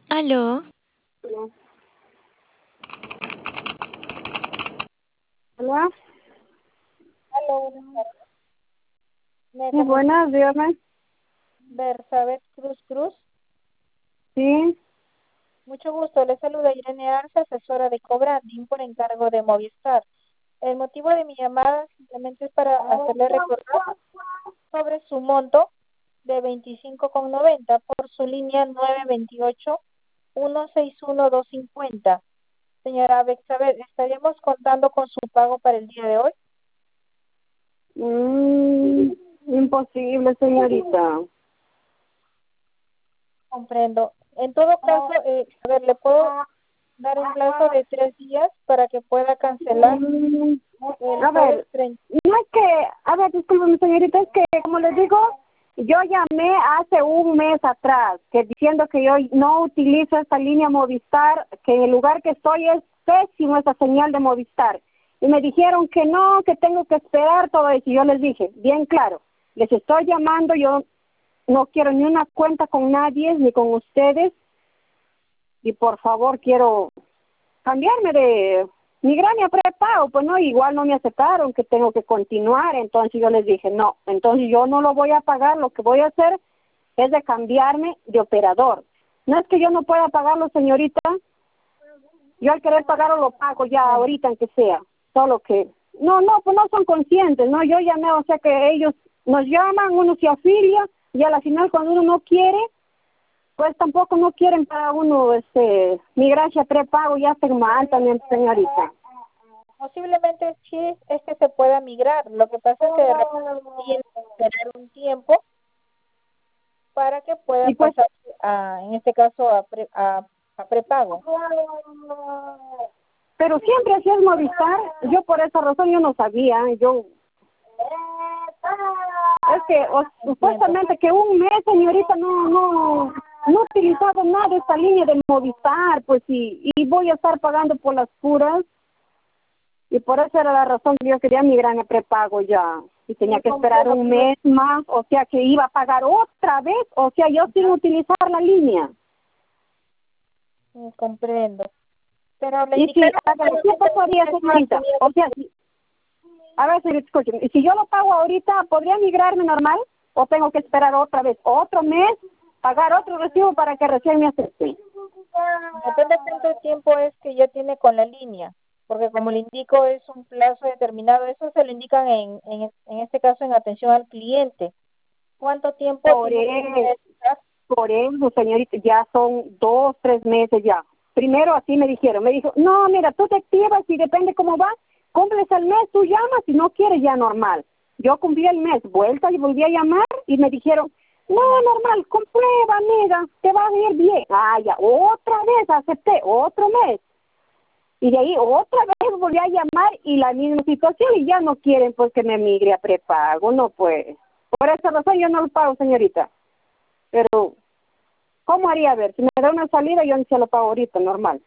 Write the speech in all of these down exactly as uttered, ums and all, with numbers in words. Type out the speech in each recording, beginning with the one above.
Aló, No. Hola, Hola, buenas tardes. Me sí, comunico buenas, dígame. Bersabet Cruz Cruz. Sí, Mucho gusto. Le saluda Irene Arce, asesora de Cobranding por encargo de Movistar. El motivo de mi llamada simplemente es para hacerle recordar sobre su monto de veinticinco con noventa por su línea nueve veintiocho uno seis uno dos cincuenta. Señora Bexabet, ¿estaríamos contando con su pago para el día de hoy? mm, imposible, señorita. Comprendo. En todo caso, eh, a ver, ¿le puedo dar un plazo de tres días para que pueda cancelar Mm, el a jueves ver, treinta? no es que, a ver, discúlpeme, señorita, es que, como les digo, yo llamé hace un mes atrás, que diciendo que yo no utilizo esta línea Movistar, que en el lugar que estoy es pésimo esa señal de Movistar. Y me dijeron que no, que tengo que esperar todo eso. Y yo les dije, bien claro, les estoy llamando, yo no quiero ni una cuenta con nadie, ni con ustedes, y por favor quiero cambiarme de migraña a prepago, pues no, igual no me aceptaron que tengo que continuar, entonces yo les dije, no, entonces yo no lo voy a pagar, lo que voy a hacer es de cambiarme de operador. No es que yo no pueda pagarlo, señorita, yo al querer pagarlo lo pago ya ahorita, aunque sea, solo que, no, no, pues no son conscientes, no, yo llamé, o sea que ellos nos llaman, uno se afilia, y a la final cuando uno no quiere, pues tampoco no quieren para uno, este, mi gracia prepago, ya está mal también, señorita. Posiblemente sí es que se pueda migrar. Lo que pasa es que de repente tiene que esperar un tiempo para que pueda Y pues, pasar, a, en este caso, a, pre- a, a prepago. pero siempre así es Movistar, yo por esa razón yo no sabía, yo, es que o, supuestamente que un mes, señorita, no, no, no he utilizado nada de esta línea de Movistar, pues y, y voy a estar pagando por las puras, y por eso era la razón que yo quería migrar a prepago ya, y tenía que esperar un mes más, o sea que iba a pagar otra vez, o sea yo sin utilizar la línea. Mm, comprendo. Pero le Y si, indicaron a ver, ¿qué pasaría, señorita? O sea, si, a ver, señorita, escúcheme, si yo lo pago ahorita, ¿podría migrarme normal? ¿O tengo que esperar otra vez, otro mes, pagar otro recibo para que recién me acepten? Depende de cuánto tiempo es que ya tiene con la línea, porque como le indico es un plazo determinado, eso se lo indican en, en, en este caso en atención al cliente. ¿Cuánto tiempo Por tiene eso, que estar? por eso, señorita, ya son dos, tres meses ya. Primero así me dijeron, me dijo, no, mira, tú te activas y depende cómo va, cumples el mes, tú llamas, si no quieres ya normal. Yo cumplí el mes, vuelta y volví a llamar y me dijeron, no, normal, comprueba, amiga, te va a ir bien. Ah, ya, otra vez acepté, otro mes. Y de ahí otra vez volví a llamar y la misma situación y ya no quieren pues que me migre a prepago, no pues. Por esa razón yo no lo pago, señorita. Pero, ¿cómo haría? A ver, si me da una salida yo no se lo pago ahorita, normal.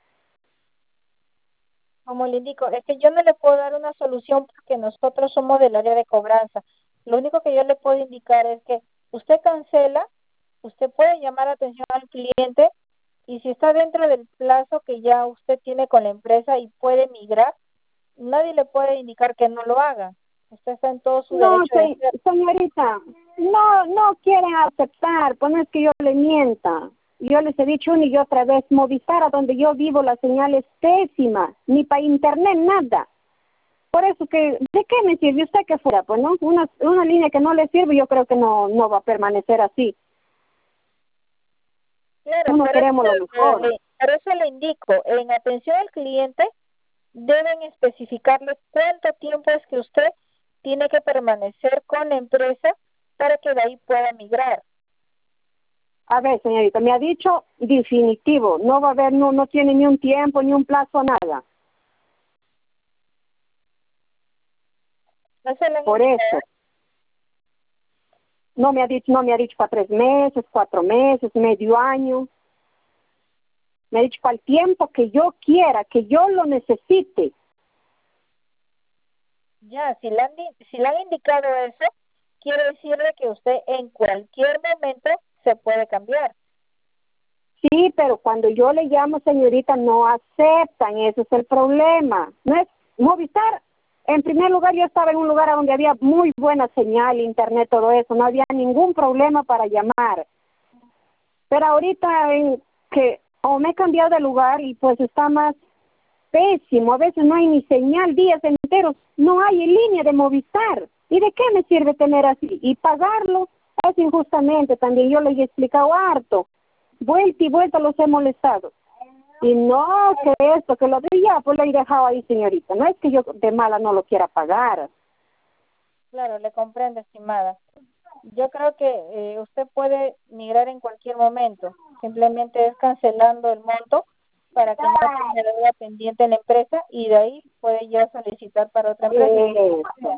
Como le indico, es que yo no le puedo dar una solución porque nosotros somos del área de cobranza. Lo único que yo le puedo indicar es que usted cancela, usted puede llamar atención al cliente y si está dentro del plazo que ya usted tiene con la empresa y puede migrar, nadie le puede indicar que no lo haga. Usted está en todo su No, derecho de se, hacerlo. señorita, no, no quieren aceptar, pues no es que yo le mienta. Yo les he dicho una y otra vez, Movistar, a donde yo vivo, la señal es pésima, ni para internet, nada. Por eso que, ¿de qué me sirve usted que fuera? Pues no, una, una línea que no le sirve, yo creo que no, no va a permanecer así. Claro, Uno por eso, queremos lo eh, mejor. le, por eso le indico, en atención al cliente deben especificarle cuánto tiempo es que usted tiene que permanecer con la empresa para que de ahí pueda migrar. A ver, señorita, me ha dicho definitivo, no va a haber, no, no tiene ni un tiempo, ni un plazo, nada. No se le han Por indicado. eso, no me ha dicho, no me ha dicho para tres meses, cuatro meses, medio año. Me ha dicho para el tiempo que yo quiera, que yo lo necesite. Ya, si le, han, di- si le han indicado eso, quiere decirle que usted en cualquier momento se puede cambiar. Sí, Sí, pero cuando yo le llamo, señorita, no aceptan, ese es el problema. No es Movistar. En primer lugar, yo estaba en un lugar donde había muy buena señal, internet, todo eso, no había ningún problema para llamar. Pero ahorita en que o me he cambiado de lugar y pues está más pésimo, a veces no hay ni señal, días enteros, no hay en línea de Movistar. ¿Y de qué me sirve tener así? Y pagarlo es injustamente, también yo les he explicado harto, vuelta y vuelta los he molestado. Y no, que esto, que lo de ya, pues lo he dejado ahí, señorita. No es que yo de mala no lo quiera pagar. Claro, le comprendo, estimada. Yo creo que eh, usted puede migrar en cualquier momento. Simplemente es cancelando el monto para que no tenga deuda pendiente en la empresa y de ahí puede ya solicitar para otra empresa. Eso.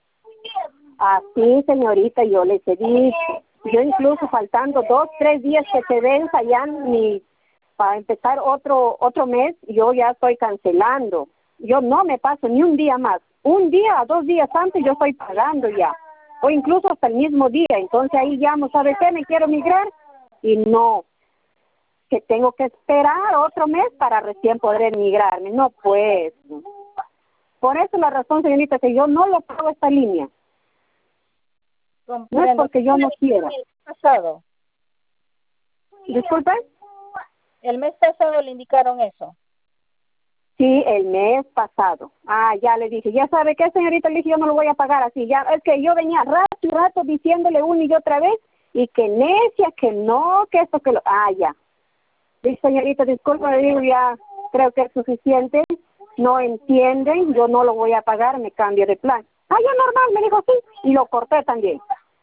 Así, señorita, yo les he dicho. Yo incluso faltando dos, tres días que se venza ya ni para empezar otro otro mes, yo ya estoy cancelando. Yo no me paso ni un día más. Un día, dos días antes yo estoy pagando ya. O incluso hasta el mismo día. Entonces ahí llamo, ¿sabe qué? Me quiero migrar. Y no, que tengo que esperar otro mes para recién poder migrarme. No, pues. Por eso la razón, señorita, que yo no lo pago esta línea. No es porque yo no quiera. El mes pasado, Disculpe. el mes pasado le indicaron eso. Sí, el mes pasado. Ah, ya le dije, ya sabe qué, señorita, le dije, yo no lo voy a pagar así. Ya, es que yo venía rato y rato diciéndole una y otra vez, y que necia, que no, que esto, que lo... Ah, ya. Dije, señorita, disculpa, le digo, ya creo que es suficiente. No entienden, yo no lo voy a pagar, me cambio de plan. Ah, ya normal, me dijo sí, y lo corté también.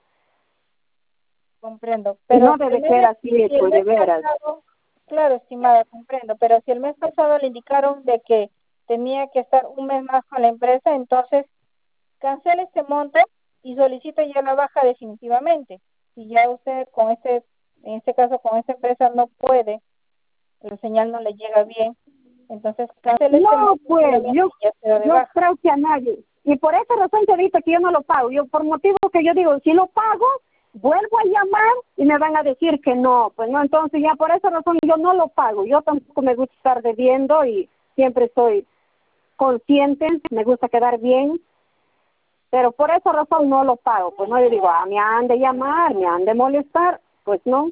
Comprendo. Y Pero no si el debe mes, ser así, si el pues, de mes veras. pasado, claro, estimada, comprendo, pero si el mes pasado le indicaron de que tenía que estar un mes más con la empresa, entonces cancele este monto y solicite ya la baja definitivamente. Si ya usted con este, en este caso con esta empresa no puede, la señal no le llega bien, entonces cancele este No, monto pues, yo, y ya se da de yo baja. creo que a nadie. Y por esa razón yo digo que yo no lo pago. Yo, por motivo que yo digo, si lo pago, vuelvo a llamar y me van a decir que no. Pues no, entonces ya por esa razón yo no lo pago. Yo tampoco me gusta estar debiendo y siempre soy consciente, me gusta quedar bien. Pero por esa razón no lo pago. Pues no, yo digo, ah, me han de llamar, me han de molestar. Pues no.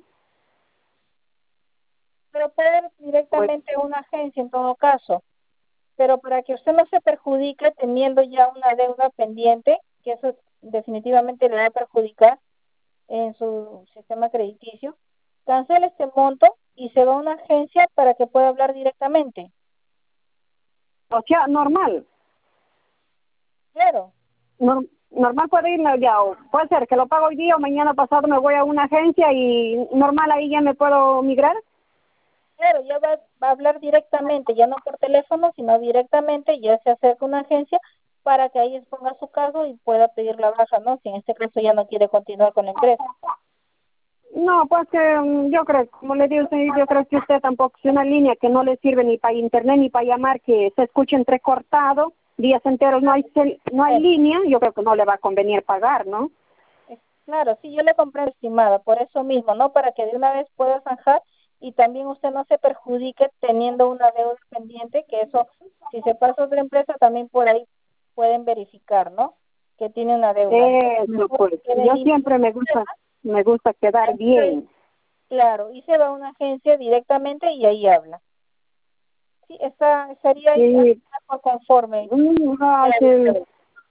Pero puede ir Pues directamente a una agencia en todo caso. Pero para que usted no se perjudique teniendo ya una deuda pendiente, que eso definitivamente le va a perjudicar en su sistema crediticio, cancele este monto y se va a una agencia para que pueda hablar directamente. o sea, normal. Claro, Nor- normal puede irme ya, o puede ser que lo pago hoy día o mañana pasado me voy a una agencia y normal ahí ya me puedo migrar. claro, ya va, va a hablar directamente, ya no por teléfono, sino directamente, ya se acerca a una agencia para que ahí exponga su caso y pueda pedir la baja, ¿no? Si en este caso ya no quiere continuar con la empresa. No, pues que mm, yo creo, como le digo, señor, yo creo que usted tampoco es una línea que no le sirve ni para internet ni para llamar, que se escuche entrecortado, días enteros no hay cel- no hay línea, yo creo que no le va a convenir pagar, ¿no? Claro, sí, yo le compré estimada, por eso mismo, ¿no? Para que de una vez pueda zanjar y también usted no se perjudique teniendo una deuda pendiente, que eso, si se pasa a otra empresa, también por ahí pueden verificar, ¿no? Que tiene una deuda. Eso, pues, yo siempre me gusta, me gusta quedar bien. Claro, y se va a una agencia directamente y ahí habla. Sí, está, estaría ahí Sí, por conforme. mm, ah, sí.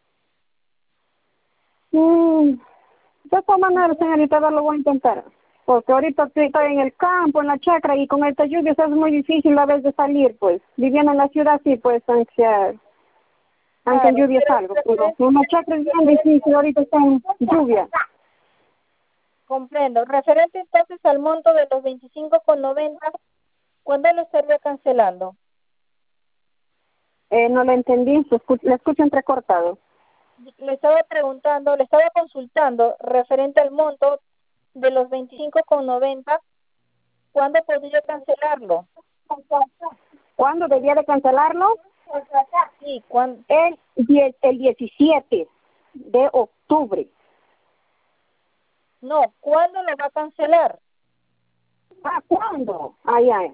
Mm, de todas maneras, señorita, a ver, lo voy a intentar. Porque ahorita estoy estoy en el campo, en la chacra, y con estas lluvias es muy difícil a veces salir, pues. Viviendo en la ciudad, sí, pues, aunque sea, aunque en Claro, lluvia pero salgo. Pero en la chacra es bien difícil, ahorita está en lluvia. comprendo. Referente entonces al monto de los veinticinco con noventa, ¿cuándo lo estaría cancelando? Eh, no lo entendí, se escu- le escucho entrecortado. Le estaba preguntando, le estaba consultando referente al monto de los veinticinco con noventa, ¿cuándo podría cancelarlo? ¿Cuándo debía de cancelarlo? Sí, ¿cuándo? El, die- el diecisiete de octubre. No, ¿cuándo lo va a cancelar? Ah, ¿cuándo? Ay, ay.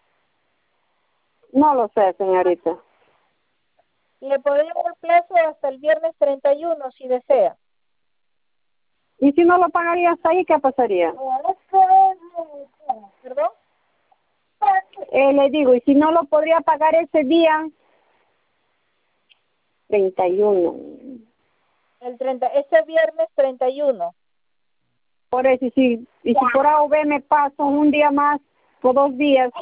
No lo sé, señorita. Le podría dar plazo hasta el viernes treinta y uno si desea. ¿Y si no lo pagaría hasta ahí, qué pasaría? ¿Perdón? Eh, le digo, ¿y si no lo podría pagar ese día? treinta y uno. El treinta, este viernes treinta y uno. Por eso, y si, y si por A o B me paso un día más o dos días.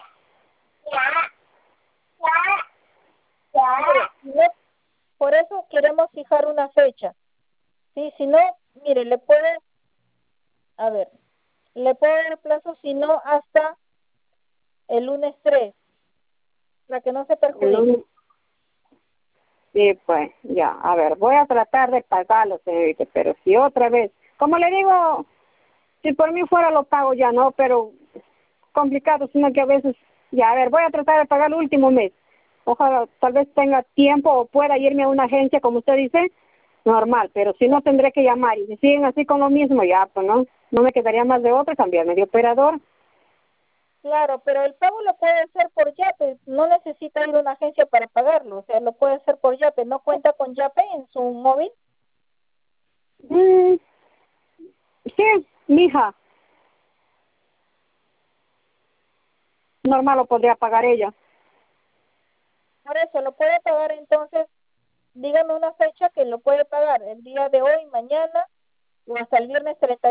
Mire, por eso queremos fijar una fecha. Sí, si no, mire, le puede, a ver, le puede dar plazo si no hasta el lunes tres, para que no se perjudique. Sí, pues, ya, a ver, voy a tratar de pagarlo, señorita, pero si otra vez, como le digo, si por mí fuera lo pago ya, ¿no? Pero complicado, sino que a veces, ya, a ver, voy a tratar de pagar el último mes. Ojalá, tal vez tenga tiempo o pueda irme a una agencia, como usted dice, normal, pero si no tendré que llamar. Y si siguen así con lo mismo, ya, pues, ¿no? No me quedaría más de otra, cambiarme de operador. Claro, pero el pago lo puede hacer por Yape, no necesita ir a una agencia para pagarlo, o sea, lo puede hacer por Yape, ¿no cuenta con Yape en su móvil? Mm, sí, mija, normal lo podría pagar ella. Por eso, lo puede pagar entonces, dígame una fecha que lo puede pagar, el día de hoy, mañana, o hasta el viernes treinta